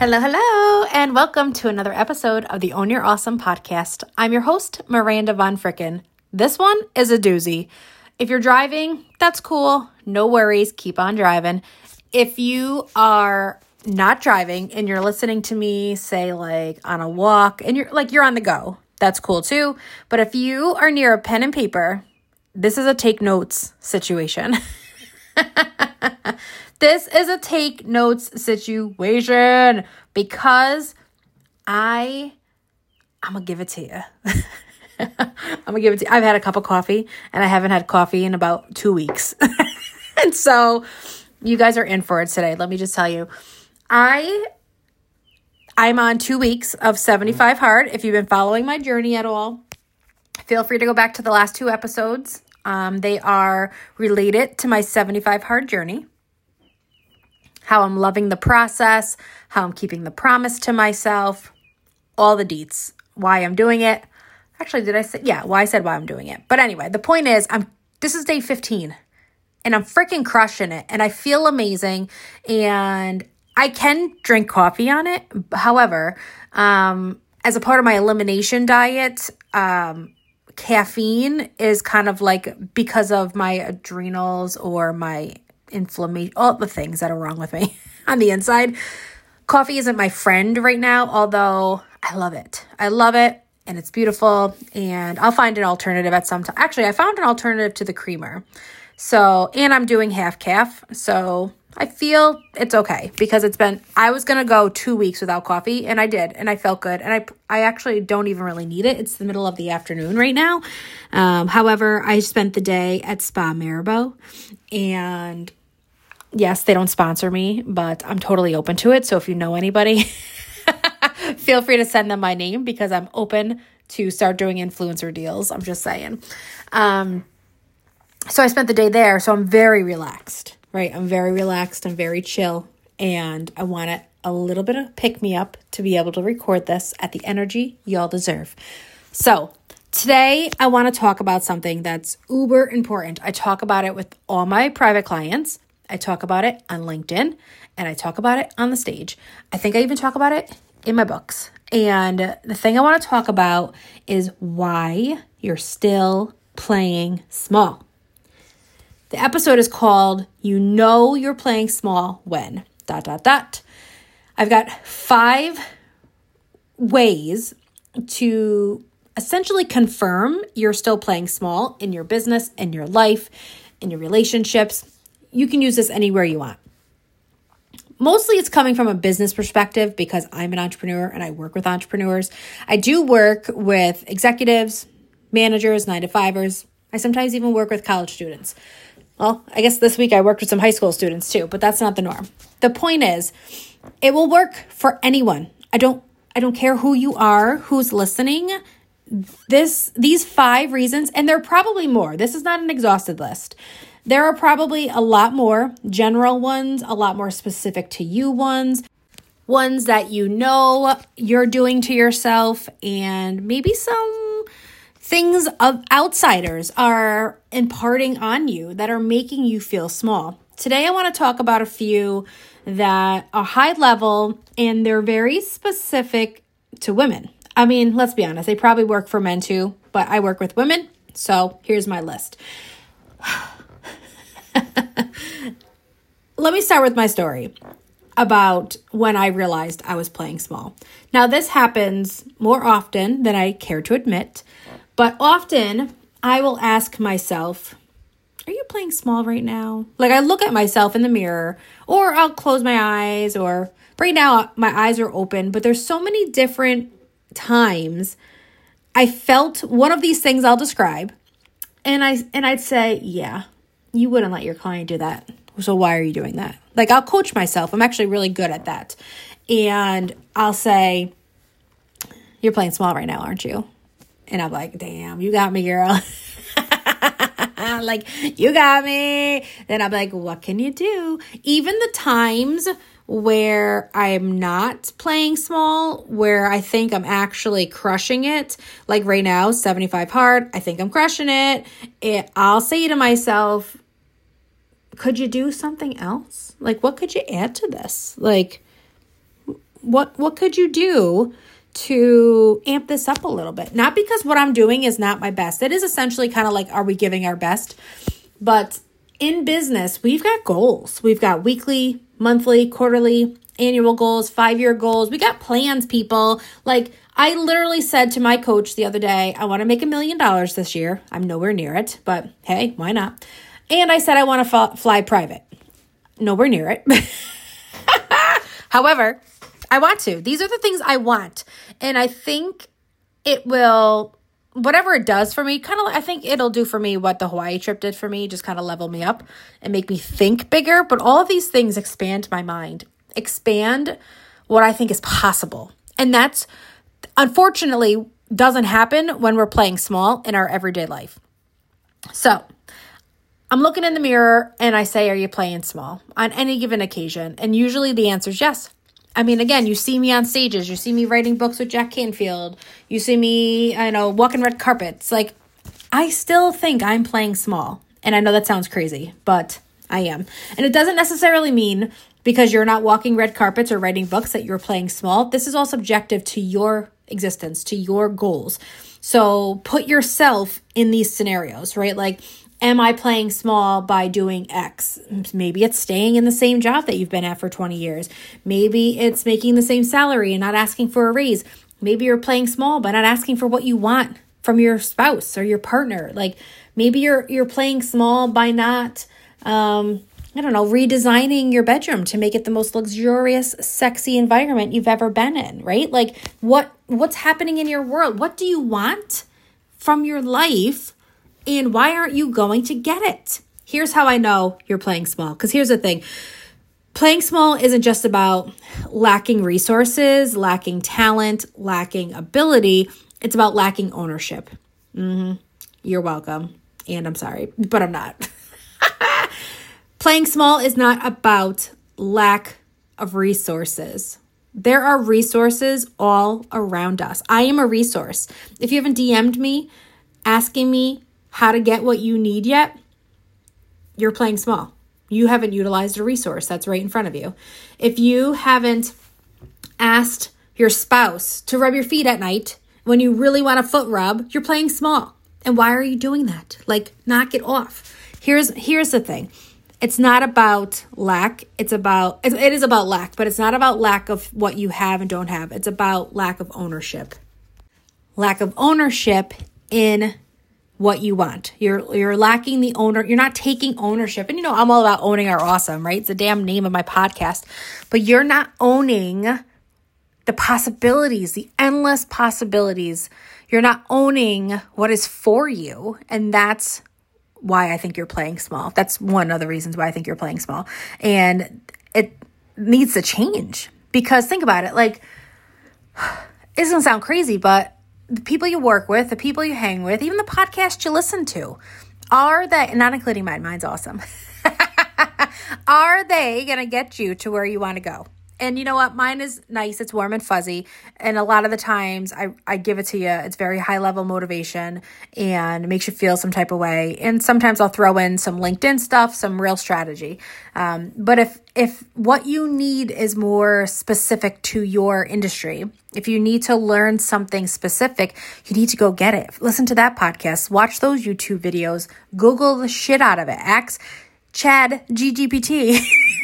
Hello, hello, and welcome to another episode of the Own Your Awesome podcast. I'm your host, Miranda Von Fricken. This one is a doozy. If you're driving, that's cool. No worries. Keep on driving. If you are not driving and you're listening to me, say like on a walk and you're on the go, that's cool too. But if you are near a pen and paper, this is a take notes situation. This is a take notes situation because I'm going to give it to you. I've had a cup of coffee and I haven't had coffee in about 2 weeks. And so you guys are in for it today. Let me just tell you, I'm on 2 weeks of 75 Hard. If you've been following my journey at all, feel free to go back to the last 2 episodes. They are related to my 75 Hard journey. How I'm loving the process, how I'm keeping the promise to myself, all the deets, why I'm doing it. Actually, did I say, why I'm doing it. But anyway, the point is, this is day 15 and I'm freaking crushing it and I feel amazing and I can drink coffee on it. However, as a part of my elimination diet, caffeine is kind of like because of my adrenals or my inflammation, all the things that are wrong with me on the inside. Coffee isn't my friend right now, although I love it. I love it and it's beautiful and I'll find an alternative at some time. Actually, I found an alternative to the creamer. And I'm doing half calf. So I feel it's okay because I was going to go 2 weeks without coffee and I did. And I felt good. And I actually don't even really need it. It's the middle of the afternoon right now. However, I spent the day at Spa Mirabeau and yes, they don't sponsor me, but I'm totally open to it. So if you know anybody, feel free to send them my name because I'm open to start doing influencer deals. I'm just saying. So I spent the day there. So I'm very relaxed, right? I'm very relaxed. I'm very chill. And I want a little bit of pick me up to be able to record this at the energy y'all deserve. So today I want to talk about something that's uber important. I talk about it with all my private clients. I talk about it on LinkedIn and I talk about it on the stage. I think I even talk about it in my books. And the thing I want to talk about is why you're still playing small. The episode is called, You Know You're Playing Small When, ... I've got 5 ways to essentially confirm you're still playing small in your business, in your life, in your relationships. You can use this anywhere you want. Mostly it's coming from a business perspective because I'm an entrepreneur and I work with entrepreneurs. I do work with executives, managers, 9-to-5ers. I sometimes even work with college students. Well, I guess this week I worked with some high school students too, but that's not the norm. The point is, it will work for anyone. I don't care who you are, who's listening. These 5 reasons, and there are probably more. This is not an exhausted list. There are probably a lot more general ones, a lot more specific to you ones that you know you're doing to yourself, and maybe some things of outsiders are imparting on you that are making you feel small. Today, I want to talk about a few that are high level and they're very specific to women. I mean, let's be honest, they probably work for men too, but I work with women. So here's my list. Let me start with my story about when I realized I was playing small. Now, this happens more often than I care to admit, but often I will ask myself, are you playing small right now? Like I look at myself in the mirror or I'll close my eyes or right now my eyes are open, but there's so many different times I felt one of these things I'll describe and I'd say, yeah, you wouldn't let your client do that. So why are you doing that? Like I'll coach myself. I'm actually really good at that. And I'll say, you're playing small right now, aren't you? And I'm like, damn, you got me, girl. Like, you got me. Then I'm like, what can you do? Even the times where I'm not playing small, where I think I'm actually crushing it, like right now, 75 Hard, I think I'm crushing it. I'll say to myself, could you do something else? Like, what could you add to this? Like, what could you do to amp this up a little bit? Not because what I'm doing is not my best. It is essentially kind of like, are we giving our best? But in business, we've got goals. We've got weekly, monthly, quarterly, annual goals, 5-year goals. We got plans, people. Like, I literally said to my coach the other day, I want to make $1 million this year. I'm nowhere near it, but hey, why not? And I said I want to fly private. Nowhere near it. However, I want to. These are the things I want. And I think it will, whatever it does for me, I think it'll do for me what the Hawaii trip did for me, just kind of level me up and make me think bigger. But all of these things expand my mind, expand what I think is possible. And that's, unfortunately, doesn't happen when we're playing small in our everyday life. So I'm looking in the mirror and I say, are you playing small on any given occasion? And usually the answer is yes. I mean, again, you see me on stages, you see me writing books with Jack Canfield, you see me, walking red carpets. Like, I still think I'm playing small. And I know that sounds crazy, but I am. And it doesn't necessarily mean because you're not walking red carpets or writing books that you're playing small. This is all subjective to your existence, to your goals. So put yourself in these scenarios, right? Like, am I playing small by doing X? Maybe it's staying in the same job that you've been at for 20 years. Maybe it's making the same salary and not asking for a raise. Maybe you're playing small by not asking for what you want from your spouse or your partner. Like, maybe you're playing small by not, redesigning your bedroom to make it the most luxurious, sexy environment you've ever been in, right? Like, what's happening in your world? What do you want from your life? And why aren't you going to get it? Here's how I know you're playing small. Because here's the thing. Playing small isn't just about lacking resources, lacking talent, lacking ability. It's about lacking ownership. You're welcome. And I'm sorry, but I'm not. Playing small is not about lack of resources. There are resources all around us. I am a resource. If you haven't DM'd me, asking me how to get what you need yet, you're playing small. You haven't utilized a resource that's right in front of you. If you haven't asked your spouse to rub your feet at night when you really want a foot rub, you're playing small. And why are you doing that? Like, knock it off. Here's the thing. It's not about lack. It is about lack, but it's not about lack of what you have and don't have. It's about lack of ownership. Lack of ownership in what you want. You're lacking the owner. You're not taking ownership. And I'm all about owning our awesome, right? It's the damn name of my podcast. But you're not owning the possibilities, the endless possibilities. You're not owning what is for you. And that's why I think you're playing small. That's one of the reasons why I think you're playing small. And it needs to change. Because think about it. Like, it's going to sound crazy, but the people you work with, the people you hang with, even the podcast you listen to, are they, not including mine, mine's awesome, are they going to get you to where you want to go? And you know what? Mine is nice. It's warm and fuzzy. And a lot of the times I give it to you. It's very high level motivation and it makes you feel some type of way. And sometimes I'll throw in some LinkedIn stuff, some real strategy. But if what you need is more specific to your industry, if you need to learn something specific, you need to go get it. Listen to that podcast. Watch those YouTube videos. Google the shit out of it. Ask Chad GPT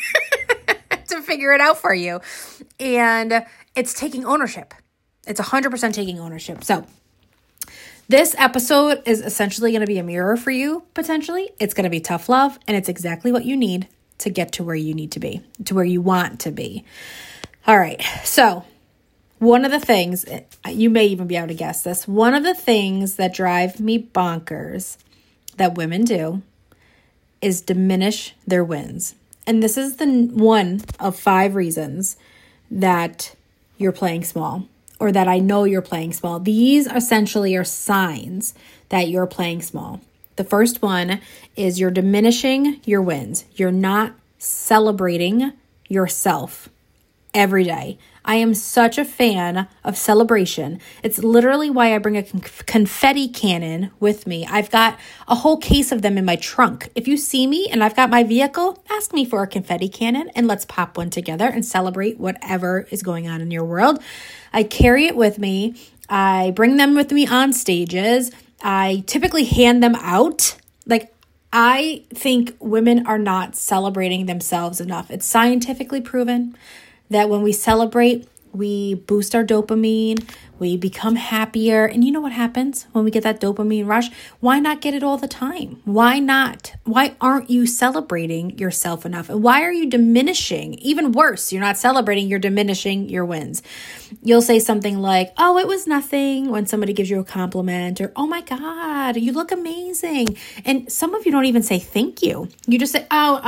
to figure it out for you. And it's taking ownership. It's 100% taking ownership. So this episode is essentially going to be a mirror for you, potentially. It's going to be tough love, and it's exactly what you need to get to where you need to be, to where you want to be. All right. So one of the things, you may even be able to guess this, one of the things that drive me bonkers that women do is diminish their wins. And this is the one of 5 reasons that you're playing small, or that I know you're playing small. These essentially are signs that you're playing small. The first one is you're diminishing your wins. You're not celebrating yourself every day. I am such a fan of celebration. It's literally why I bring a confetti cannon with me. I've got a whole case of them in my trunk. If you see me and I've got my vehicle, ask me for a confetti cannon and let's pop one together and celebrate whatever is going on in your world. I carry it with me. I bring them with me on stages. I typically hand them out. Like, I think women are not celebrating themselves enough. It's scientifically proven that when we celebrate, we boost our dopamine, we become happier. And you know what happens when we get that dopamine rush? Why not get it all the time? Why not? Why aren't you celebrating yourself enough? And why are you diminishing? Even worse, you're not celebrating, you're diminishing your wins. You'll say something like, oh, it was nothing, when somebody gives you a compliment, or, oh my God, you look amazing. And some of you don't even say thank you. You just say,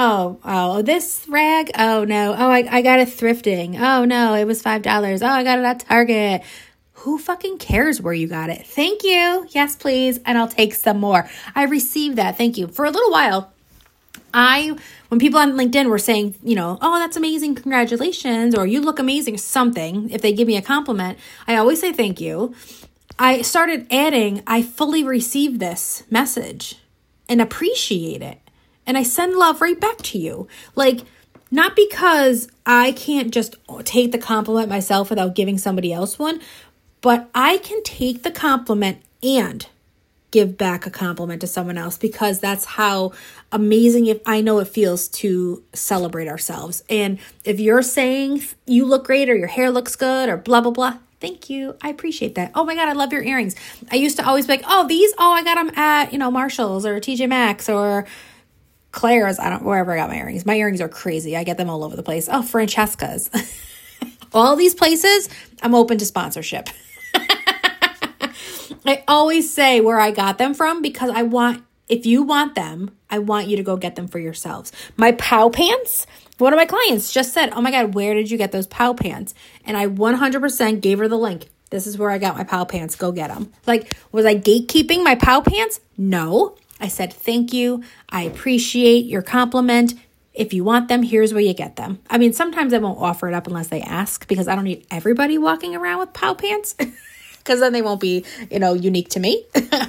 oh, this rag? Oh no. Oh, I got it thrifting. Oh no, it was $5. Oh, I got it at Target. Who fucking cares where you got it? Thank you. Yes, please. And I'll take some more. I received that. Thank you. For a little while, when people on LinkedIn were saying, oh, that's amazing, congratulations, or you look amazing, something, if they give me a compliment, I always say thank you. I started adding, I fully receive this message and appreciate it. And I send love right back to you. Like, not because I can't just take the compliment myself without giving somebody else one, but I can take the compliment and give back a compliment to someone else, because that's how amazing I know it feels to celebrate ourselves. And if you're saying you look great, or your hair looks good, or blah, blah, blah, thank you. I appreciate that. Oh my God, I love your earrings. I used to always be like, I got them at, Marshall's or TJ Maxx or Claire's. Wherever I got my earrings. My earrings are crazy. I get them all over the place. Oh, Francesca's. All these places, I'm open to sponsorship. I always say where I got them from, because if you want them, I want you to go get them for yourselves. My POW pants, one of my clients just said, oh my God, where did you get those POW pants? And I 100% gave her the link. This is where I got my POW pants. Go get them. Like, was I gatekeeping my POW pants? No. I said, thank you. I appreciate your compliment. If you want them, here's where you get them. I mean, sometimes I won't offer it up unless they ask, because I don't need everybody walking around with POW pants, because then they won't be, unique to me.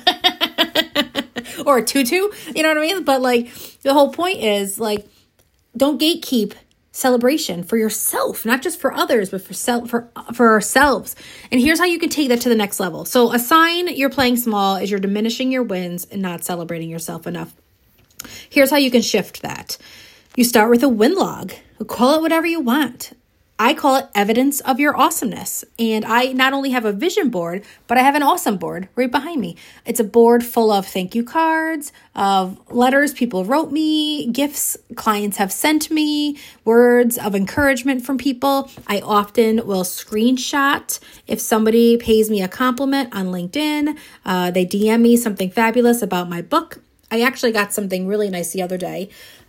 Or a tutu, you know what I mean? But like, the whole point is, like, don't gatekeep celebration for yourself, not just for others, but for ourselves. And here's how you can take that to the next level. So a sign you're playing small is you're diminishing your wins and not celebrating yourself enough. Here's how you can shift that. You start with a win log. Call it whatever you want. I call it evidence of your awesomeness. And I not only have a vision board, but I have an awesome board right behind me. It's a board full of thank you cards, of letters people wrote me, gifts clients have sent me, words of encouragement from people. I often will screenshot if somebody pays me a compliment on LinkedIn. They DM me something fabulous about my book. I actually got something really nice the other day.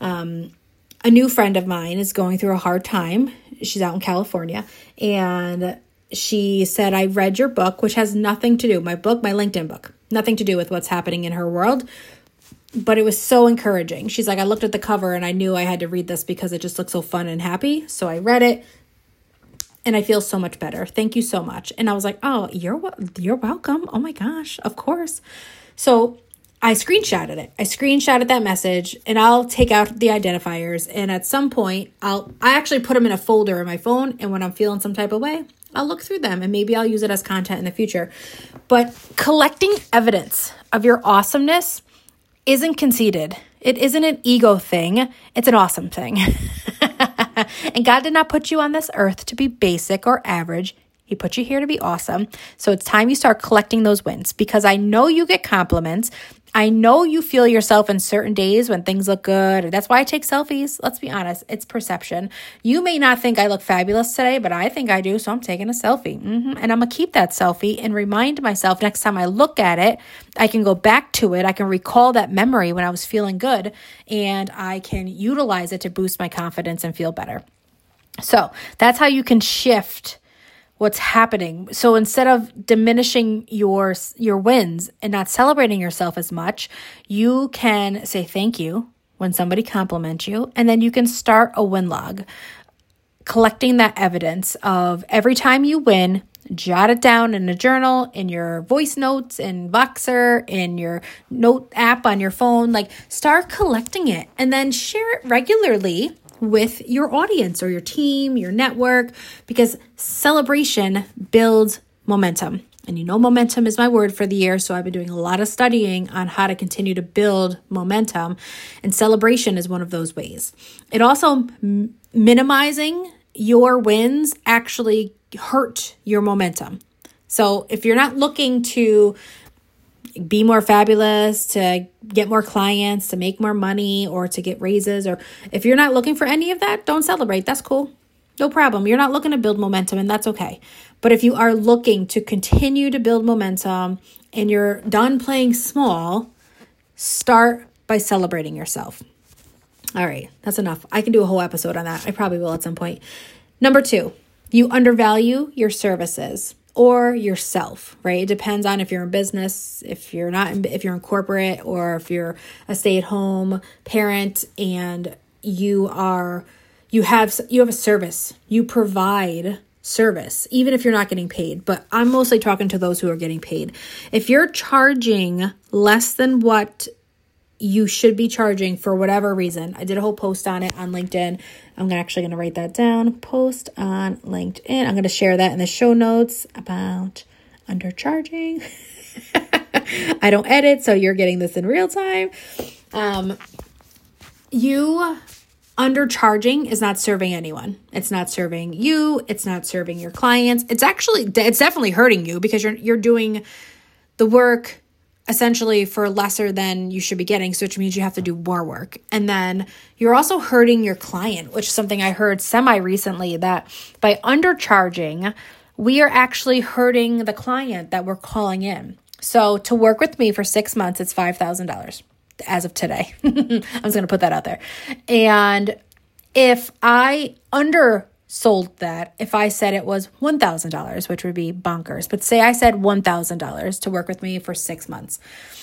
A new friend of mine is going through a hard time. She's out in California, and she said, I read your book, which has nothing to do, my LinkedIn book, nothing to do with what's happening in her world, but it was so encouraging. She's like, I looked at the cover and I knew I had to read this because it just looked so fun and happy. So I read it and I feel so much better. Thank you so much. And I was like, oh, you're welcome. Oh my gosh, of course. So I screenshotted it. I screenshotted that message, and I'll take out the identifiers. And at some point, I actually put them in a folder in my phone. And when I'm feeling some type of way, I'll look through them, and maybe I'll use it as content in the future. But collecting evidence of your awesomeness isn't conceited. It isn't an ego thing. It's an awesome thing. And God did not put you on this earth to be basic or average. He put you here to be awesome. So it's time you start collecting those wins, because I know you get compliments. I know you feel yourself in certain days when things look good. That's why I take selfies. Let's be honest. It's perception. You may not think I look fabulous today, but I think I do. So I'm taking a selfie. And I'm going to keep that selfie and remind myself next time I look at it, I can go back to it. I can recall that memory when I was feeling good, and I can utilize it to boost my confidence and feel better. So that's how you can shift what's happening. So instead of diminishing your wins and not celebrating yourself as much, you can say thank you when somebody compliments you, and then you can start a win log. collecting that evidence of every time you win, jot it down in a journal, in your voice notes, in Voxer, in your note app on your phone. Like, start collecting it and then share it regularly with your audience or your team, your network, because celebration builds momentum. And you know, momentum is my word for the year. So I've been doing a lot of studying on how to continue to build momentum. And celebration is one of those ways. It also minimizing your wins actually hurt your momentum. So if you're not looking to be more fabulous, to get more clients, to make more money, or to get raises, or if you're not looking for any of that, don't celebrate. That's cool. No problem. You're not looking to build momentum, and that's okay. But if you are looking to continue to build momentum and you're done playing small, start by celebrating yourself. All right, that's enough. I can do a whole episode on that. I probably will at some point. Number 2, you undervalue your services or yourself, right? It depends on if you're in business, if you're in corporate, or if you're a stay-at-home parent and you have a service. You provide service, even if you're not getting paid. But I'm mostly talking to those who are getting paid. If you're charging less than what you should be charging for whatever reason, I did a whole post on it on LinkedIn. I'm actually going to write that down. Post on LinkedIn. I'm going to share that in the show notes about undercharging. I don't edit, so you're getting this in real time. You undercharging is not serving anyone. It's not serving you. It's not serving your clients. It's definitely hurting you because you're doing the work essentially for lesser than you should be getting, so which means you have to do more work. And then you're also hurting your client, which is something I heard semi-recently, that by undercharging, we are actually hurting the client that we're calling in. So to work with me for 6 months, it's $5,000 as of today. I'm just going to put that out there. And if I undersold that, if I said it was $1,000, which would be bonkers, but say I said $1,000 to work with me for 6 months,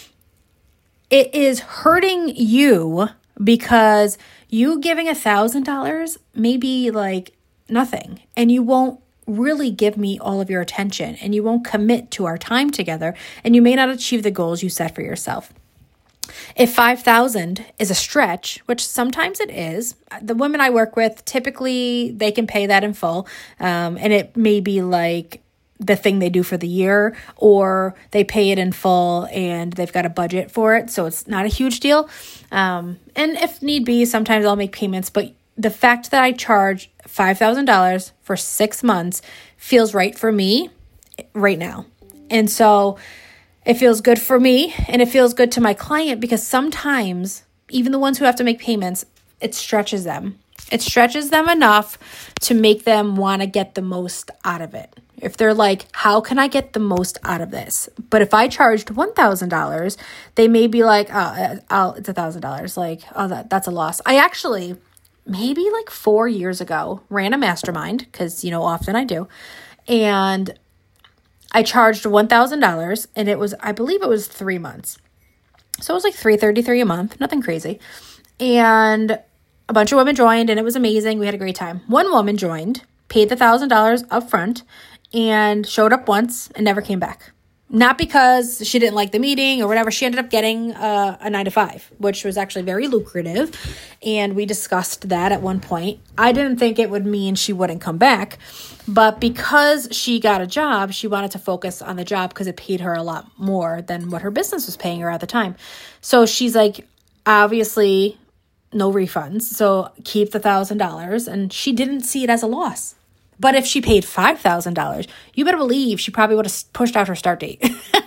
it is hurting you because you giving $1,000 may be like nothing, and you won't really give me all of your attention, and you won't commit to our time together, and you may not achieve the goals you set for yourself. If 5,000 is a stretch, which sometimes it is, the women I work with, typically they can pay that in full. And it may be like the thing they do for the year, or they pay it in full and they've got a budget for it. So it's not a huge deal. And if need be, sometimes I'll make payments. But the fact that I charge $5,000 for 6 months feels right for me right now. And so it feels good for me and it feels good to my client, because sometimes even the ones who have to make payments, it stretches them. It stretches them enough to make them want to get the most out of it. If they're like, how can I get the most out of this? But if I charged $1,000, they may be like, it's $1,000. Like, oh, that's a loss. I actually, maybe like 4 years ago, ran a mastermind, because, often I do. And I charged $1,000, and I believe it was 3 months. So it was like $333 a month, nothing crazy. And a bunch of women joined, and it was amazing. We had a great time. One woman joined, paid the $1,000 up front, and showed up once and never came back. Not because she didn't like the meeting or whatever. She ended up getting a 9-to-5, which was actually very lucrative. And we discussed that at one point. I didn't think it would mean she wouldn't come back. But because she got a job, she wanted to focus on the job because it paid her a lot more than what her business was paying her at the time. So she's like, obviously, no refunds. So keep the $1,000. And she didn't see it as a loss. But if she paid $5,000, you better believe she probably would have pushed out her start date.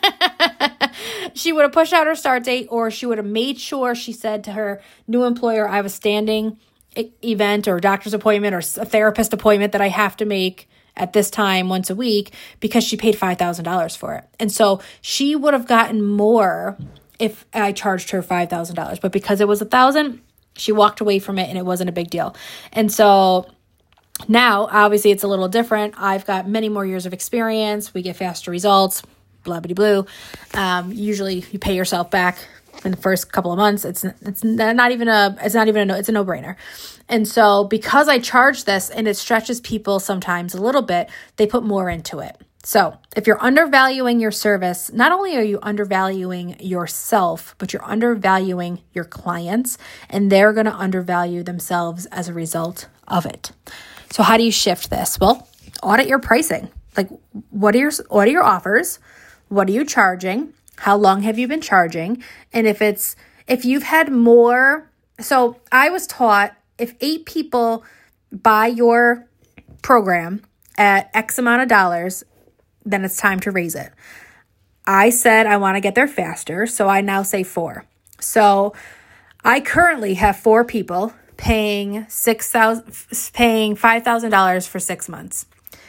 She would have pushed out her start date, or she would have made sure she said to her new employer, I have a standing event or doctor's appointment or a therapist appointment that I have to make at this time once a week, because she paid $5,000 for it. And so she would have gotten more if I charged her $5,000. But because it was $1,000, she walked away from it and it wasn't a big deal. And so now, obviously, it's a little different. I've got many more years of experience. We get faster results, blah, blah, blah. Usually, you pay yourself back in the first couple of months, it's a no-brainer. And so because I charge this and it stretches people sometimes a little bit, they put more into it. So if you're undervaluing your service, not only are you undervaluing yourself, but you're undervaluing your clients, and they're going to undervalue themselves as a result of it. So how do you shift this? Well, audit your pricing. Like, what are your offers? What are you charging? How long have you been charging? And if you've had more, so I was taught if 8 people buy your program at X amount of dollars, then it's time to raise it. I said I want to get there faster, so I now say 4. So I currently have 4 people paying $5,000 for 6 months.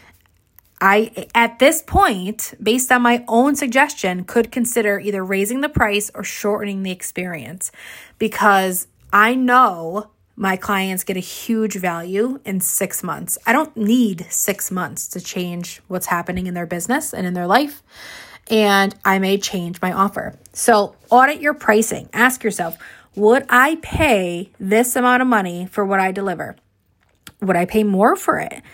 I, at this point, based on my own suggestion, could consider either raising the price or shortening the experience, because I know my clients get a huge value in 6 months. I don't need 6 months to change what's happening in their business and in their life, and I may change my offer. So audit your pricing. Ask yourself, would I pay this amount of money for what I deliver? Would I pay more for it?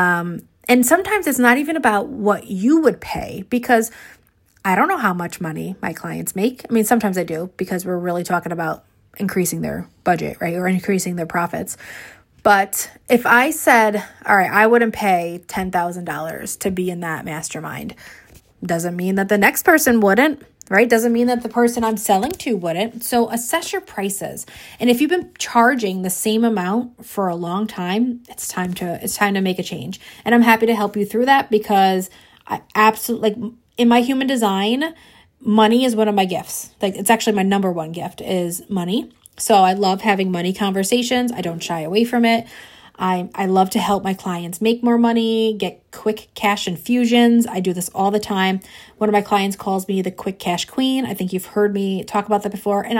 And sometimes it's not even about what you would pay, because I don't know how much money my clients make. I mean, sometimes I do, because we're really talking about increasing their budget, right? Or increasing their profits. But if I said, all right, I wouldn't pay $10,000 to be in that mastermind, doesn't mean that the next person wouldn't, right? Doesn't mean that the person I'm selling to wouldn't. So assess your prices. And if you've been charging the same amount for a long time, it's time to make a change. And I'm happy to help you through that, because I absolutely, like, in my human design, money is one of my gifts. Like, it's actually my number one gift is money. So I love having money conversations. I don't shy away from it. I love to help my clients make more money, get quick cash infusions. I do this all the time. One of my clients calls me the quick cash queen. I think you've heard me talk about that before. And I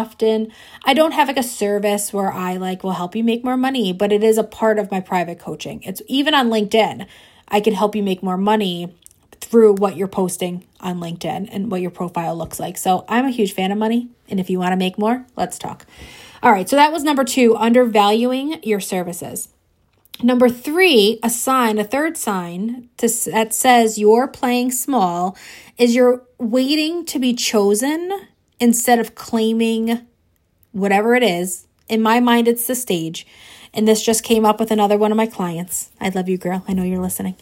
don't have like a service where I will help you make more money, but it is a part of my private coaching. It's even on LinkedIn. I can help you make more money through what you're posting on LinkedIn and what your profile looks like. So I'm a huge fan of money. And if you want to make more, let's talk. All right, so that was number 2, undervaluing your services. Number 3, a third sign that says you're playing small is you're waiting to be chosen instead of claiming whatever it is. In my mind, it's the stage. And this just came up with another one of my clients. I love you, girl. I know you're listening.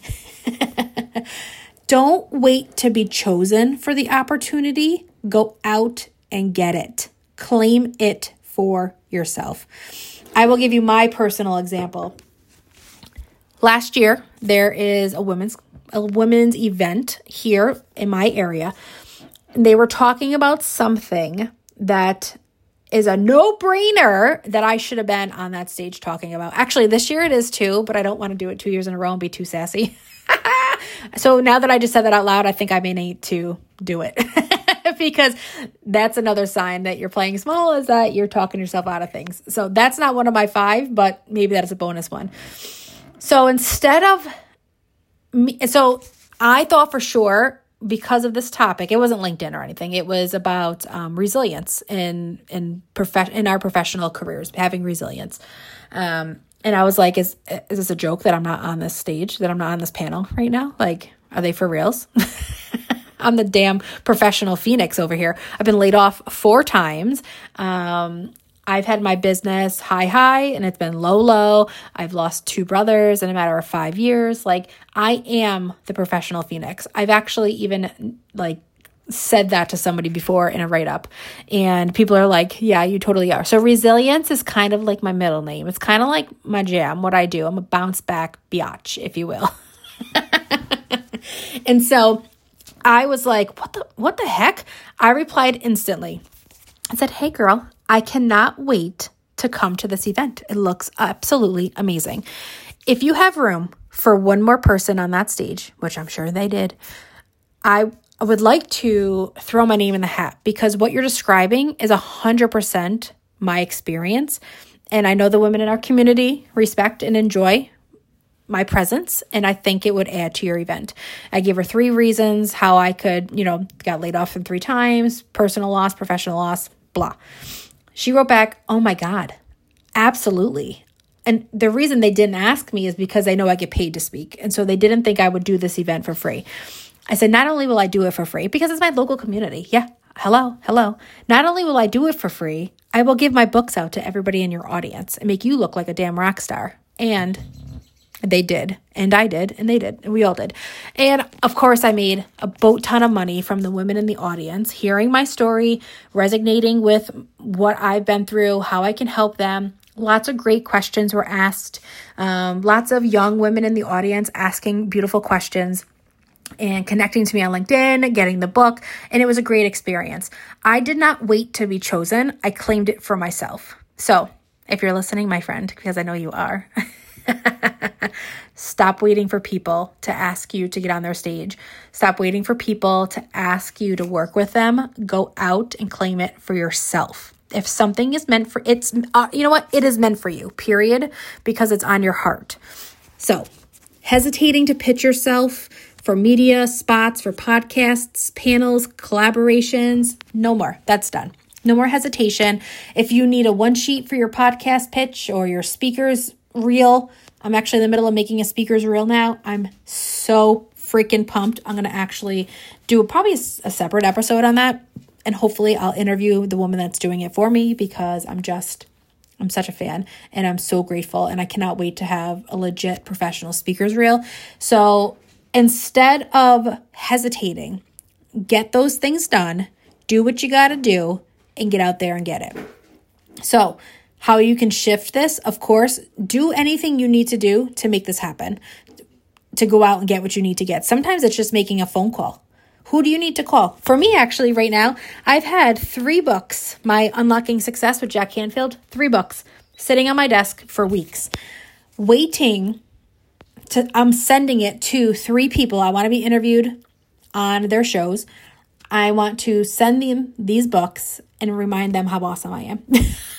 Don't wait to be chosen for the opportunity. Go out and get it. Claim it for yourself. I will give you my personal example. Last year, there is a women's event here in my area. And they were talking about something that is a no-brainer that I should have been on that stage talking about. Actually, this year it is too, but I don't want to do it 2 years in a row and be too sassy. So now that I just said that out loud, I think I may need to do it. Because that's another sign that you're playing small, is that you're talking yourself out of things. So that's not one of my 5, but maybe that's a bonus one. So I thought for sure, because of this topic, it wasn't LinkedIn or anything. It was about resilience in our professional careers, having resilience. And I was like, is this a joke that I'm not on this stage, that I'm not on this panel right now? Like, are they for reals? I'm the damn professional phoenix over here. I've been laid off 4 times. I've had my business high, and it's been low. I've lost 2 brothers in a matter of 5 years. Like, I am the professional phoenix. I've actually even said that to somebody before in a write-up, and people are like, yeah, you totally are. So resilience is kind of like my middle name. It's kind of like my jam, what I do. I'm a bounce back biatch, if you will. And so I was like, what the heck? I replied instantly. I said, hey girl, I cannot wait to come to this event. It looks absolutely amazing. If you have room for one more person on that stage, which I'm sure they did, I would like to throw my name in the hat, because what you're describing is 100% my experience. And I know the women in our community respect and enjoy my presence, and I think it would add to your event. I gave her 3 reasons how I could, got laid off 3 times, personal loss, professional loss, blah. She wrote back, oh my God, absolutely. And the reason they didn't ask me is because they know I get paid to speak. And so they didn't think I would do this event for free. I said, not only will I do it for free, because it's my local community. Yeah. Hello. Not only will I do it for free, I will give my books out to everybody in your audience and make you look like a damn rock star. And they did. And I did. And they did. And we all did. And of course, I made a boat ton of money from the women in the audience, hearing my story, resonating with what I've been through, how I can help them. Lots of great questions were asked. Lots of young women in the audience asking beautiful questions and connecting to me on LinkedIn, getting the book. And it was a great experience. I did not wait to be chosen. I claimed it for myself. So if you're listening, my friend, because I know you are, stop waiting for people to ask you to get on their stage. Stop waiting for people to ask you to work with them. Go out and claim it for yourself. If something is meant for, it is meant for you, period, because it's on your heart. So hesitating to pitch yourself for media, spots, for podcasts, panels, collaborations, no more. That's done. No more hesitation. If you need a 1-sheet for your podcast pitch or your speaker's reel, I'm actually in the middle of making a speaker's reel now. I'm so freaking pumped. I'm going to actually do probably a separate episode on that. And hopefully I'll interview the woman that's doing it for me, because I'm such a fan and I'm so grateful. And I cannot wait to have a legit professional speaker's reel. So instead of hesitating, get those things done, do what you got to do, and get out there and get it. So how you can shift this, of course, do anything you need to do to make this happen, to go out and get what you need to get. Sometimes it's just making a phone call. Who do you need to call? For me, actually, right now, I've had 3 books, my Unlocking Success with Jack Canfield, 3 books sitting on my desk for weeks, waiting to, I'm sending it to 3 people. I want to be interviewed on their shows. I want to send them these books and remind them how awesome I am.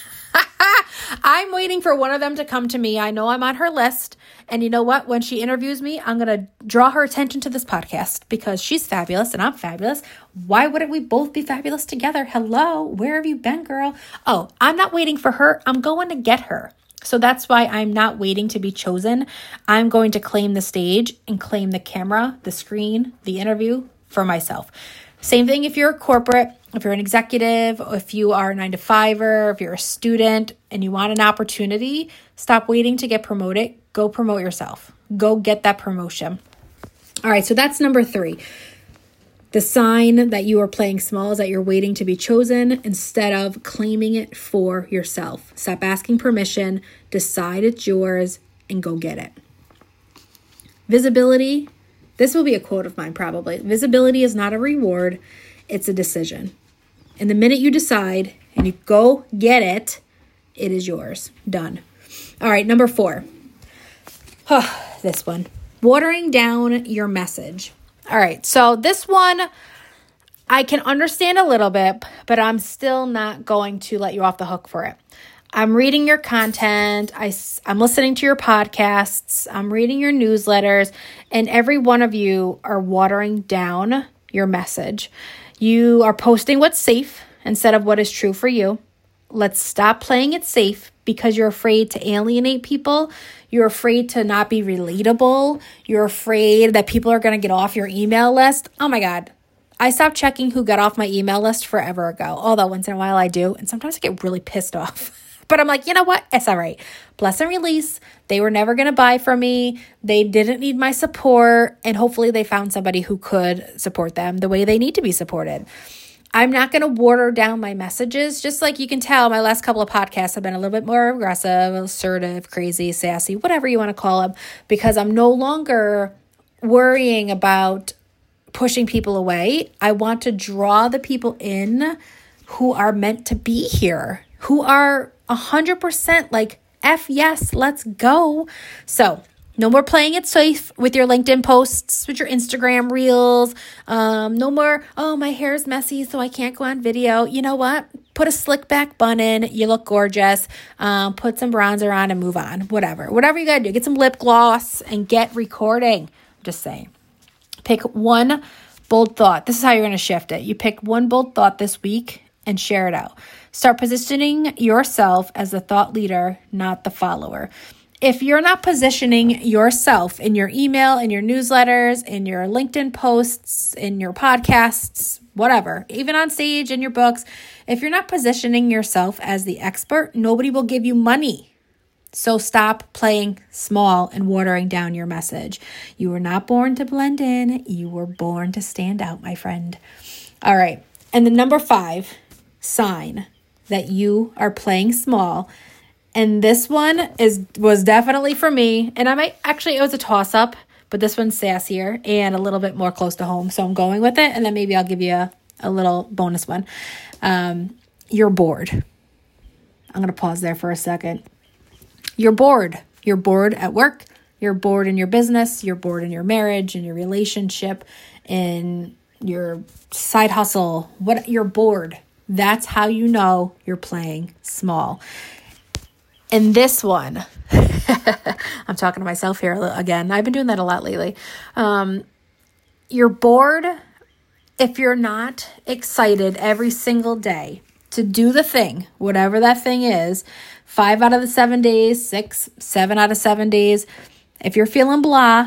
I'm waiting for one of them to come to me. I know I'm on her list. And you know what? When she interviews me, I'm going to draw her attention to this podcast, because she's fabulous and I'm fabulous. Why wouldn't we both be fabulous together? Hello, where have you been, girl? Oh, I'm not waiting for her. I'm going to get her. So that's why I'm not waiting to be chosen. I'm going to claim the stage and claim the camera, the screen, the interview for myself. Same thing if you're a corporate, if you're an executive, if you are a 9-to-5er, if you're a student and you want an opportunity, stop waiting to get promoted. Go promote yourself. Go get that promotion. All right, so that's number 3. The sign that you are playing small is that you're waiting to be chosen instead of claiming it for yourself. Stop asking permission, decide it's yours, and go get it. Visibility. This will be a quote of mine probably. Visibility is not a reward, it's a decision. And the minute you decide and you go get it, it is yours. Done. All right, number 4. This one. Watering down your message. All right, so this one I can understand a little bit, but I'm still not going to let you off the hook for it. I'm reading your content. I'm listening to your podcasts. I'm reading your newsletters, and every one of you are watering down your message. You are posting what's safe instead of what is true for you. Let's stop playing it safe because you're afraid to alienate people. You're afraid to not be relatable. You're afraid that people are going to get off your email list. Oh my God. I stopped checking who got off my email list forever ago, although once in a while I do. And sometimes I get really pissed off. But I'm like, you know what? It's all right. Bless and release. They were never going to buy from me. They didn't need my support. And hopefully they found somebody who could support them the way they need to be supported. I'm not going to water down my messages. Just like you can tell, my last couple of podcasts have been a little bit more aggressive, assertive, crazy, sassy, whatever you want to call them, because I'm no longer worrying about pushing people away. I want to draw the people in who are meant to be here, who are 100% like, F yes, let's go. So No more playing it safe with your LinkedIn posts, with your Instagram reels. No more, oh, my hair is messy, so I can't go on video. You know what? Put a slick back bun in. You look gorgeous. Put some bronzer on and move on. Whatever you got to do. Get some lip gloss and get recording. I'm just saying. Pick one bold thought. This is how you're going to shift it. You pick one bold thought this week and share it out. Start positioning yourself as the thought leader, not the follower. If you're not positioning yourself in your email, in your newsletters, in your LinkedIn posts, in your podcasts, whatever, even on stage, in your books, if you're not positioning yourself as the expert, nobody will give you money. So stop playing small and watering down your message. You were not born to blend in. You were born to stand out, my friend. All right. And the number 5 sign that you are playing small. And this one was definitely for me. And it was a toss-up, but this one's sassier and a little bit more close to home. So I'm going with it. And then maybe I'll give you a little bonus one. You're bored. I'm going to pause there for a second. You're bored. You're bored at work. You're bored in your business. You're bored in your marriage, in your relationship, in your side hustle. You're bored. That's how you know you're playing small. And this one, I'm talking to myself here again. I've been doing that a lot lately. You're bored if you're not excited every single day to do the thing, whatever that thing is, 5 out of the 7 days, 6, 7 out of 7 days. If you're feeling blah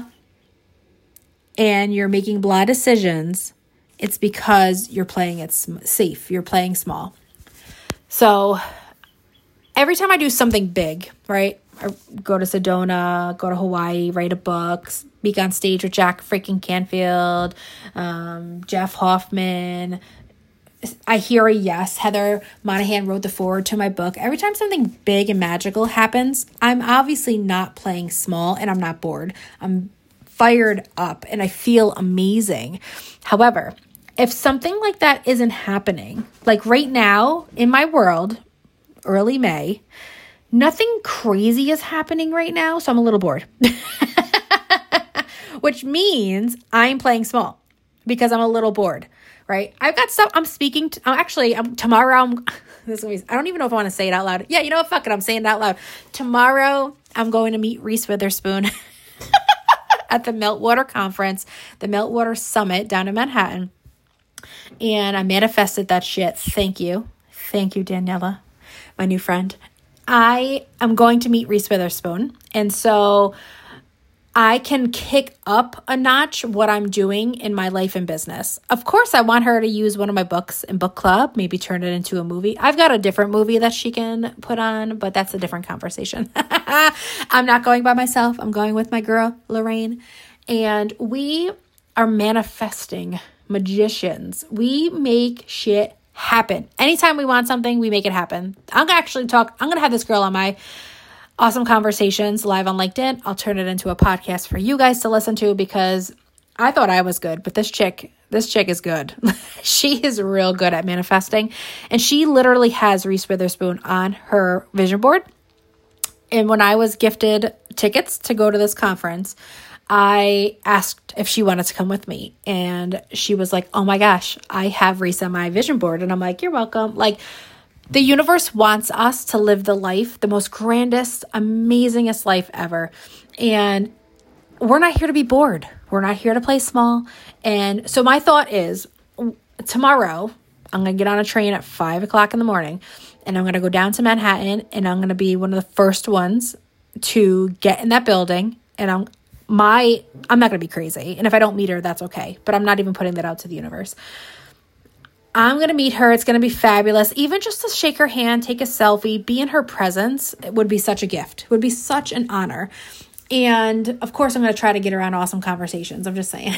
and you're making blah decisions, it's because you're playing it safe. You're playing small. So every time I do something big, right? I go to Sedona, go to Hawaii, write a book, speak on stage with Jack freaking Canfield, Jeff Hoffman. I hear a yes. Heather Monahan wrote the foreword to my book. Every time something big and magical happens, I'm obviously not playing small and I'm not bored. I'm fired up and I feel amazing. However, if something like that isn't happening, like right now in my world, early May, nothing crazy is happening right now, so I'm a little bored. Which means I'm playing small because I'm a little bored, right? I've got stuff I'm speaking to. Tomorrow, I don't even know if I want to say it out loud. Yeah, you know what? Fuck it. I'm saying it out loud. Tomorrow, I'm going to meet Reese Witherspoon at the Meltwater Conference, the Meltwater Summit down in Manhattan. And I manifested that shit. Thank you. Thank you, Daniela, my new friend. I am going to meet Reese Witherspoon. And so I can kick up a notch what I'm doing in my life and business. Of course, I want her to use one of my books in book club, maybe turn it into a movie. I've got a different movie that she can put on, but that's a different conversation. I'm not going by myself. I'm going with my girl, Lorraine. And we are manifesting magicians. We make shit happen. Anytime we want something, we make it happen. I'm going to have this girl on my Awesome Conversations live on LinkedIn. I'll turn it into a podcast for you guys to listen to because I thought I was good, but this chick is good. She is real good at manifesting. And she literally has Reese Witherspoon on her vision board. And when I was gifted tickets to go to this conference, I asked if she wanted to come with me. And she was like, oh my gosh, I have Reese on my vision board. And I'm like, you're welcome. Like, the universe wants us to live the life, the most grandest, amazingest life ever. And we're not here to be bored. We're not here to play small. And so my thought is tomorrow, I'm going to get on a train at 5 o'clock in the morning and I'm going to go down to Manhattan and I'm going to be one of the first ones to get in that building. And I'm not going to be crazy. And if I don't meet her, that's okay. But I'm not even putting that out to the universe. I'm going to meet her. It's going to be fabulous. Even just to shake her hand, take a selfie, be in her presence, it would be such a gift. It would be such an honor. And of course, I'm going to try to get her on Awesome Conversations. I'm just saying.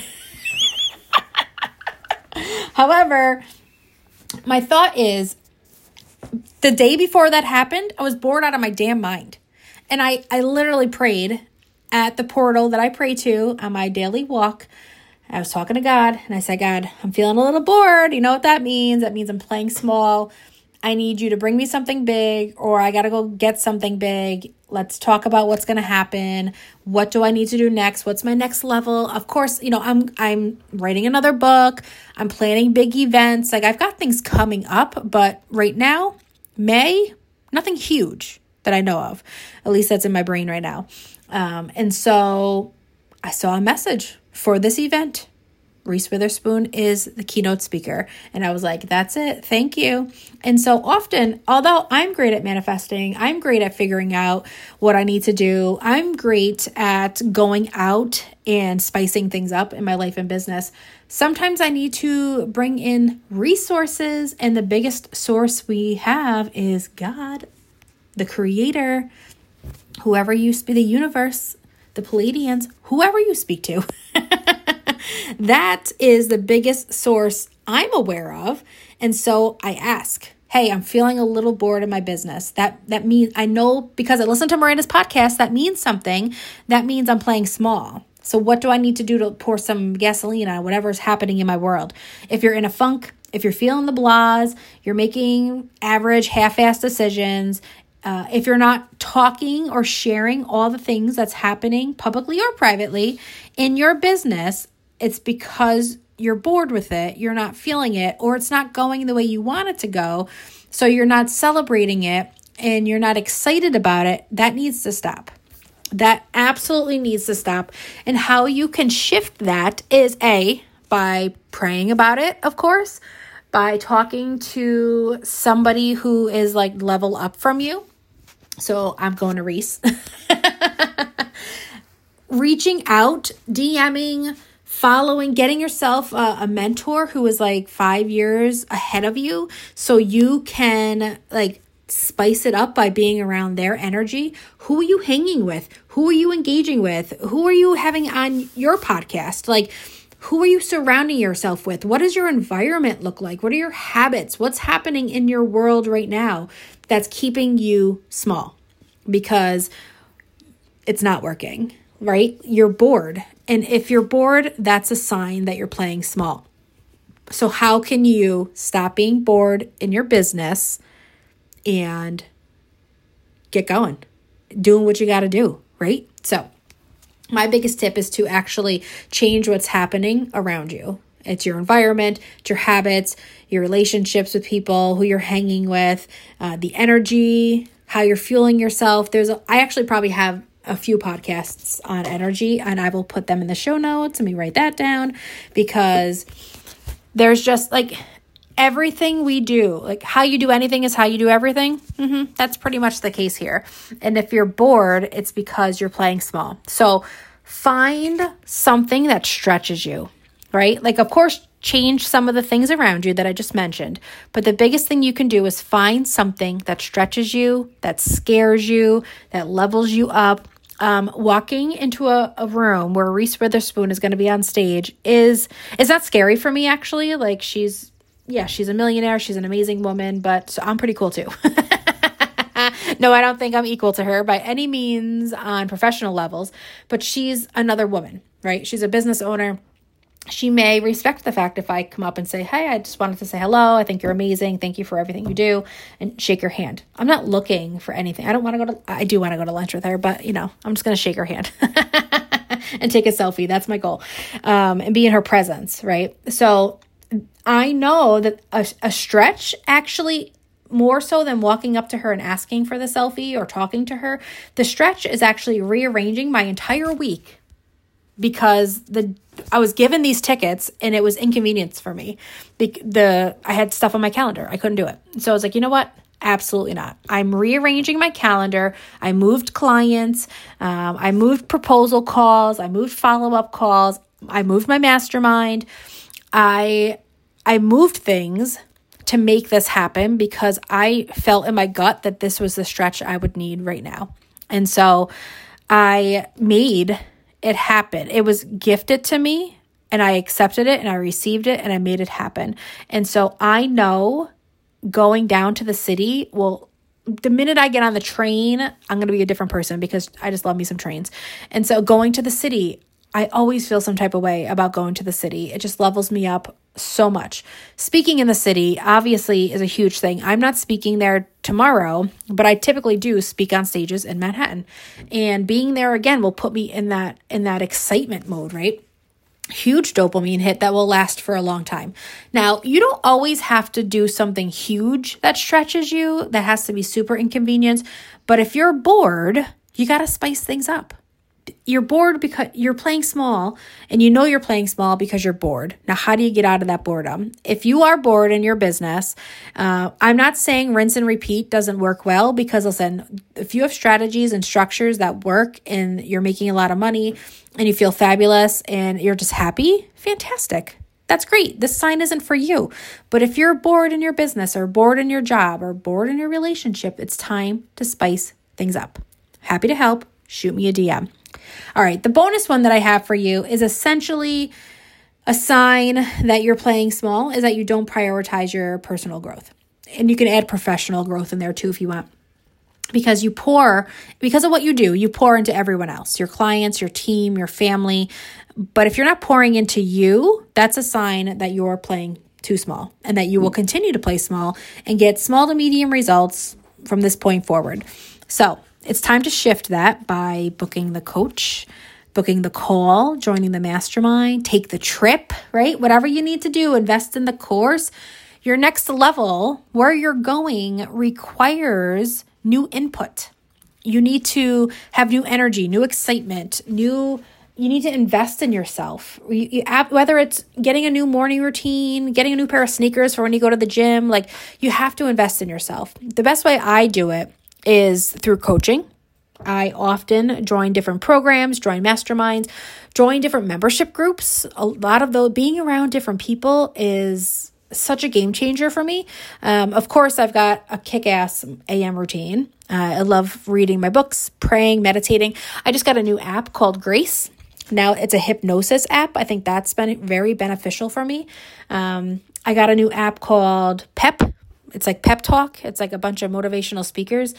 However, my thought is the day before that happened, I was bored out of my damn mind. And I literally prayed at the portal that I pray to on my daily walk. I was talking to God and I said, God, I'm feeling a little bored. You know what that means? That means I'm playing small. I need you to bring me something big, or I got to go get something big. Let's talk about what's going to happen. What do I need to do next? What's my next level? Of course, I'm writing another book. I'm planning big events. Like, I've got things coming up, but right now, May, nothing huge that I know of. At least that's in my brain right now. And so I saw a message for this event. Reese Witherspoon is the keynote speaker. And I was like, that's it. Thank you. And so often, although I'm great at manifesting, I'm great at figuring out what I need to do, I'm great at going out and spicing things up in my life and business, sometimes I need to bring in resources. And the biggest source we have is God, the creator, whoever you speak, the universe, the Pleiadians, whoever you speak to. That is the biggest source I'm aware of. And so I ask, hey, I'm feeling a little bored in my business. That means, I know because I listened to Miranda's podcast, that means something. That means I'm playing small. So what do I need to do to pour some gasoline on whatever's happening in my world? If you're in a funk, if you're feeling the blahs, you're making average, half-assed decisions, if you're not talking or sharing all the things that's happening publicly or privately in your business, it's because you're bored with it, you're not feeling it, or it's not going the way you want it to go. So you're not celebrating it and you're not excited about it. That needs to stop. That absolutely needs to stop. And how you can shift that is by praying about it, of course, by talking to somebody who is like level up from you. So I'm going to Reese. Reaching out, DMing, following, getting yourself a mentor who is like 5 years ahead of you so you can like spice it up by being around their energy. Who are you hanging with? Who are you engaging with? Who are you having on your podcast? Like, who are you surrounding yourself with? What does your environment look like? What are your habits? What's happening in your world right now that's keeping you small? Because it's not working, right? You're bored. And if you're bored, that's a sign that you're playing small. So how can you stop being bored in your business and get going, doing what you got to do, right? So my biggest tip is to actually change what's happening around you. It's your environment, it's your habits, your relationships with people, who you're hanging with, the energy, how you're fueling yourself. I actually probably have a few podcasts on energy, and I will put them in the show notes. Let me write that down, because there's just like everything we do, like how you do anything is how you do everything. That's pretty much the case here. And if you're bored, it's because you're playing small. So find something that stretches you, right? Like, of course, change some of the things around you that I just mentioned. But the biggest thing you can do is find something that stretches you, that scares you, that levels you up. Walking into a room where Reese Witherspoon is going to be on stage is not scary for me, actually. Like, she's a millionaire. She's an amazing woman, but so I'm pretty cool too. No, I don't think I'm equal to her by any means on professional levels, but she's another woman, right? She's a business owner. She may respect the fact if I come up and say, hey, I just wanted to say hello. I think you're amazing. Thank you for everything you do, and shake your hand. I'm not looking for anything. I do want to go to lunch with her, but I'm just going to shake her hand and take a selfie. That's my goal. And be in her presence, right? So I know that a stretch, actually, more so than walking up to her and asking for the selfie or talking to her, the stretch is actually rearranging my entire week, because I was given these tickets and it was inconvenience for me. I had stuff on my calendar. I couldn't do it. So I was like, you know what? Absolutely not. I'm rearranging my calendar. I moved clients. I moved proposal calls. I moved follow-up calls. I moved my mastermind. I moved things to make this happen because I felt in my gut that this was the stretch I would need right now. And so I made it happen. It was gifted to me, and I accepted it, and I received it, and I made it happen. And so I know going down to the city, the minute I get on the train, I'm going to be a different person, because I just love me some trains. And so going to the city, I always feel some type of way about going to the city. It just levels me up so much. Speaking in the city obviously is a huge thing. I'm not speaking there tomorrow, but I typically do speak on stages in Manhattan. And being there again will put me in that excitement mode, right? Huge dopamine hit that will last for a long time. Now, you don't always have to do something huge that stretches you, that has to be super inconvenient. But if you're bored, you got to spice things up. You're bored because you're playing small, and you know you're playing small because you're bored. Now, how do you get out of that boredom? If you are bored in your business, I'm not saying rinse and repeat doesn't work well, because listen, if you have strategies and structures that work and you're making a lot of money and you feel fabulous and you're just happy, fantastic. That's great. This sign isn't for you. But if you're bored in your business or bored in your job or bored in your relationship, it's time to spice things up. Happy to help. Shoot me a DM. All right, the bonus one that I have for you is essentially a sign that you're playing small, is that you don't prioritize your personal growth. And you can add professional growth in there too if you want. Because of what you do, you pour into everyone else, your clients, your team, your family. But if you're not pouring into you, that's a sign that you're playing too small, and that you will continue to play small and get small to medium results from this point forward. So it's time to shift that by booking the coach, booking the call, joining the mastermind, take the trip, right? Whatever you need to do, invest in the course. Your next level, where you're going, requires new input. You need to have new energy, new excitement, you need to invest in yourself. Whether it's getting a new morning routine, getting a new pair of sneakers for when you go to the gym, like, you have to invest in yourself. The best way I do it is through coaching. I often join different programs, join masterminds, join different membership groups. A lot of being around different people is such a game changer for me. Of course, I've got a kick-ass AM routine. I love reading my books, praying, meditating. I just got a new app called Grace. Now it's a hypnosis app. I think that's been very beneficial for me. I got a new app called Pep. It's like Pep Talk. It's like a bunch of motivational speakers,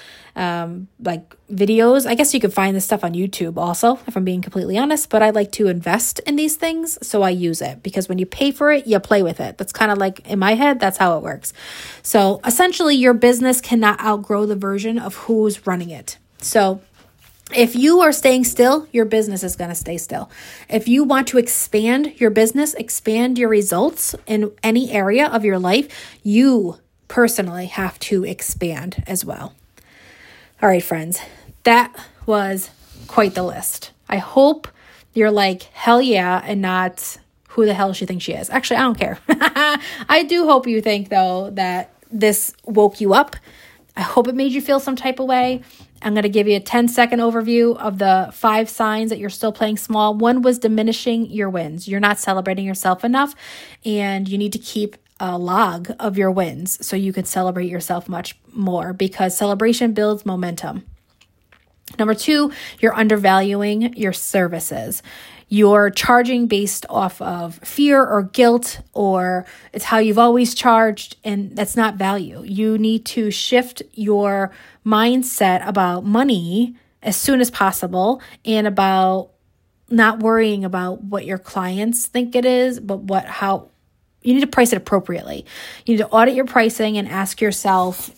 like videos. I guess you can find this stuff on YouTube also, if I'm being completely honest, but I like to invest in these things. So I use it, because when you pay for it, you play with it. That's kind of like, in my head, that's how it works. So essentially, your business cannot outgrow the version of who's running it. So if you are staying still, your business is going to stay still. If you want to expand your business, expand your results in any area of your life, you personally have to expand as well. All right, friends, that was quite the list. I hope you're like, hell yeah, and not, who the hell she thinks she is. Actually, I don't care. I do hope you think, though, that this woke you up. I hope it made you feel some type of way. I'm going to give you a 10-second overview of the 5 signs that you're still playing small. 1 was diminishing your wins. You're not celebrating yourself enough, and you need to keep a log of your wins so you can celebrate yourself much more, because celebration builds momentum. Number 2, you're undervaluing your services. You're charging based off of fear or guilt, or it's how you've always charged, and that's not value. You need to shift your mindset about money as soon as possible, and about not worrying about what your clients think it is, but how you need to price it appropriately. You need to audit your pricing and ask yourself,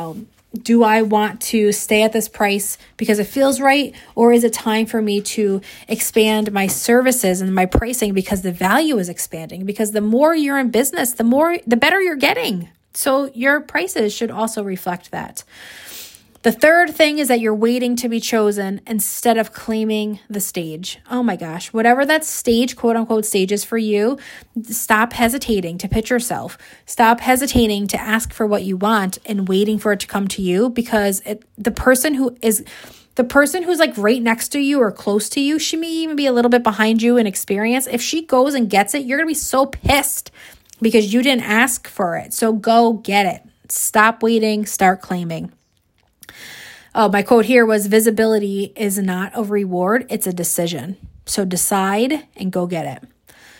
do I want to stay at this price because it feels right? Or is it time for me to expand my services and my pricing because the value is expanding? Because the more you're in business, the better you're getting. So your prices should also reflect that. The third thing is that you're waiting to be chosen instead of claiming the stage. Oh my gosh, whatever that stage, quote unquote, stage is for you, stop hesitating to pitch yourself. Stop hesitating to ask for what you want and waiting for it to come to you, because the person who's like right next to you or close to you, she may even be a little bit behind you in experience. If she goes and gets it, you're going to be so pissed because you didn't ask for it. So go get it. Stop waiting, start claiming. Oh, my quote here was, visibility is not a reward, it's a decision. So decide and go get it.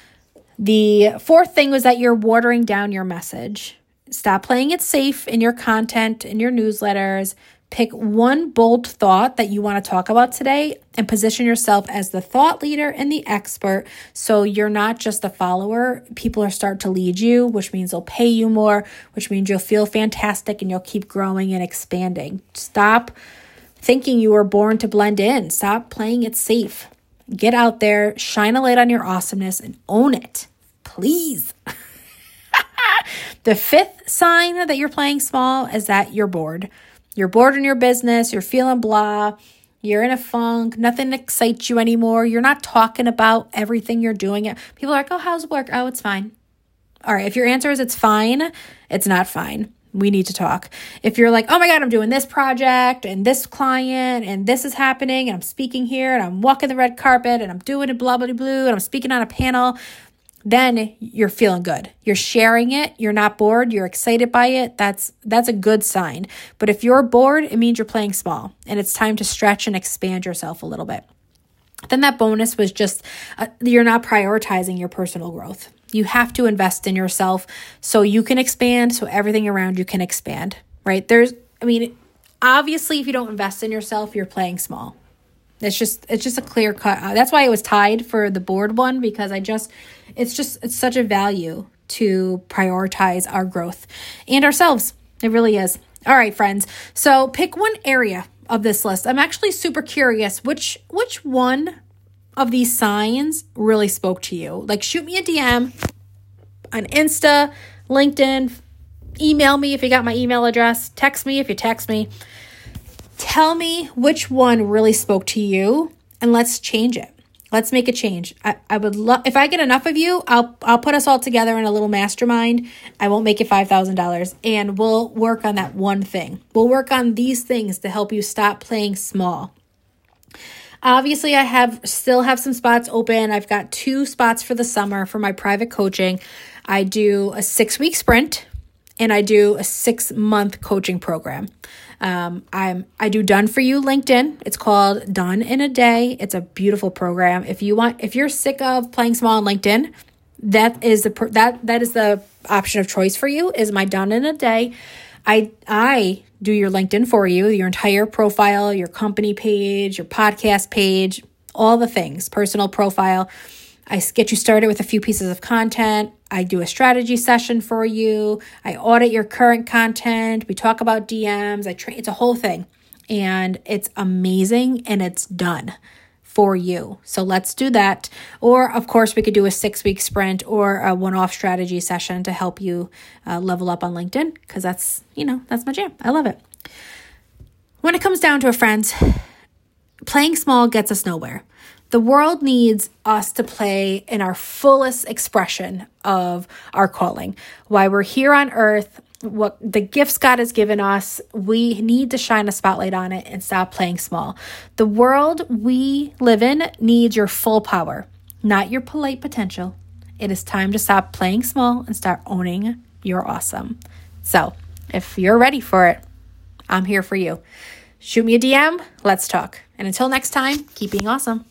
The fourth thing was that you're watering down your message. Stop playing it safe in your content, in your newsletters. Pick one bold thought that you want to talk about today and position yourself as the thought leader and the expert. So you're not just a follower. People are start to lead you, which means they'll pay you more, which means you'll feel fantastic and you'll keep growing and expanding. Stop thinking you were born to blend in. Stop playing it safe. Get out there, shine a light on your awesomeness and own it. Please. The fifth sign that you're playing small is that you're bored. You're bored in your business, you're feeling blah, you're in a funk, nothing excites you anymore. You're not talking about everything you're doing. People are like, oh, how's work? Oh, it's fine. All right, if your answer is it's fine, it's not fine. We need to talk. If you're like, oh my God, I'm doing this project and this client and this is happening and I'm speaking here and I'm walking the red carpet and I'm doing it blah, blah, blah, and I'm speaking on a panel, then you're feeling good. You're sharing it. You're not bored. You're excited by it. That's a good sign. But if you're bored, it means you're playing small and it's time to stretch and expand yourself a little bit. Then that bonus was just you're not prioritizing your personal growth. You have to invest in yourself so you can expand, so everything around you can expand, right? Obviously, if you don't invest in yourself, you're playing small. It's just a clear cut. That's why it was tied for the board one, because it's such a value to prioritize our growth and ourselves. It really is. All right, friends. So pick one area of this list. I'm actually super curious which one of these signs really spoke to you. Like, shoot me a DM on Insta, LinkedIn, email me if you got my email address, text me if you text me. Tell me which one really spoke to you and let's change it. Let's make a change. I would love, if I get enough of you, I'll put us all together in a little mastermind. I won't make it $5,000 and we'll work on that one thing. We'll work on these things to help you stop playing small. Obviously, I still have some spots open. I've got 2 spots for the summer for my private coaching. I do a 6-week sprint and I do a 6-month coaching program. I do Done For You LinkedIn. It's called Done in a Day. It's a beautiful program. If you're sick of playing small on LinkedIn, that is the option of choice for you, is my Done in a Day. I do your LinkedIn for you, your entire profile, your company page, your podcast page, all the things, personal profile. I get you started with a few pieces of content. I do a strategy session for you. I audit your current content. We talk about DMs. It's a whole thing. And it's amazing and it's done for you. So let's do that. Or of course, we could do a 6-week sprint or a one-off strategy session to help you level up on LinkedIn, because that's my jam. I love it. When it comes down to it, friends, playing small gets us nowhere. The world needs us to play in our fullest expression of our calling. Why we're here on earth, what the gifts God has given us, we need to shine a spotlight on it and stop playing small. The world we live in needs your full power, not your polite potential. It is time to stop playing small and start owning your awesome. So if you're ready for it, I'm here for you. Shoot me a DM. Let's talk. And until next time, keep being awesome.